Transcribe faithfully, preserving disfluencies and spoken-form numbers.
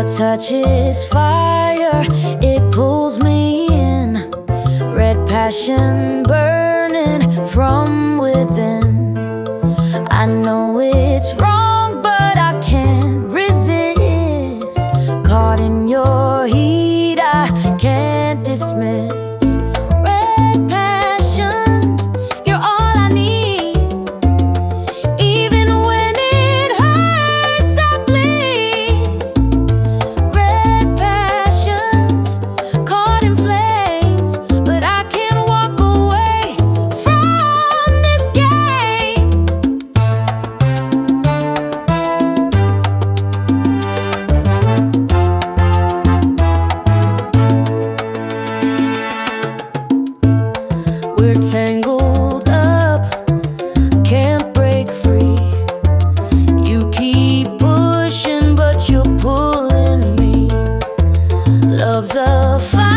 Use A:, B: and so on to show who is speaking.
A: touch is fire, it pulls me in. Red passion burning from within. I know it's wrong, but I can't resist. Caught in your heat, I can't dismiss. Red passions, you're all I need. Even when it hurts, I bleed. Red passions, caught in flames, but I can't walk away from this game. We're tangled up, can't break free. You keep pushing, but you're pulling me. Love's a fire.